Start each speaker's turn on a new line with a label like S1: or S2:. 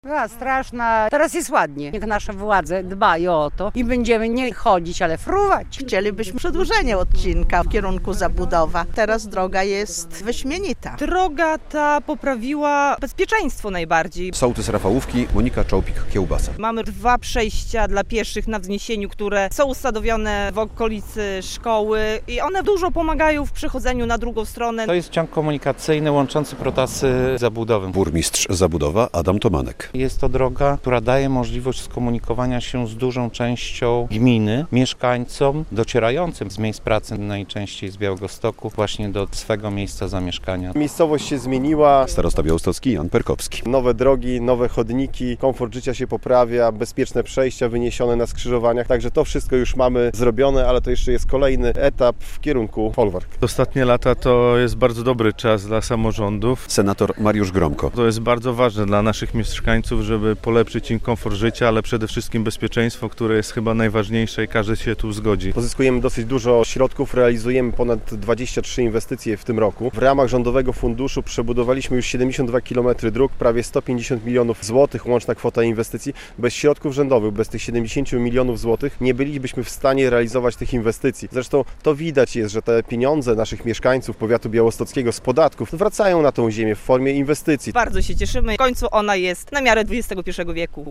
S1: Straszna. Teraz jest ładnie. Niech nasze władze dbają o to i będziemy nie chodzić, ale fruwać.
S2: Chcielibyśmy przedłużenie odcinka w kierunku Zabudowa. Teraz droga jest wyśmienita.
S3: Droga ta poprawiła bezpieczeństwo najbardziej.
S4: Sołtys Rafałówki, Monika Czołpik-Kiełbasa.
S3: Mamy 2 przejścia dla pieszych na wzniesieniu, które są usadowione w okolicy szkoły i one dużo pomagają w przechodzeniu na drugą stronę.
S5: To jest ciąg komunikacyjny łączący Protasy z Zabudową.
S4: Burmistrz Zabudowa Adam Tomanek.
S5: Jest to droga, która daje możliwość skomunikowania się z dużą częścią gminy, mieszkańcom docierającym z miejsc pracy, najczęściej z Białegostoku, właśnie do swego miejsca zamieszkania.
S6: Miejscowość się zmieniła.
S4: Starosta białostocki Jan Perkowski.
S6: Nowe drogi, nowe chodniki, komfort życia się poprawia, bezpieczne przejścia wyniesione na skrzyżowaniach. Także to wszystko już mamy zrobione, ale to jeszcze jest kolejny etap w kierunku folwark.
S7: Ostatnie lata to jest bardzo dobry czas dla samorządów.
S4: Senator Mariusz Gromko.
S7: To jest bardzo ważne dla naszych mieszkańców, żeby polepszyć im komfort życia, ale przede wszystkim bezpieczeństwo, które jest chyba najważniejsze i każdy się tu zgodzi.
S6: Pozyskujemy dosyć dużo środków, realizujemy ponad 23 inwestycje w tym roku. W ramach Rządowego Funduszu przebudowaliśmy już 72 km dróg, prawie 150 milionów złotych, łączna kwota inwestycji. Bez środków rządowych, bez tych 70 milionów złotych nie bylibyśmy w stanie realizować tych inwestycji. Zresztą to widać jest, że te pieniądze naszych mieszkańców powiatu białostockiego z podatków wracają na tą ziemię w formie inwestycji.
S3: Bardzo się cieszymy. W końcu ona jest na miarę XXI wieku.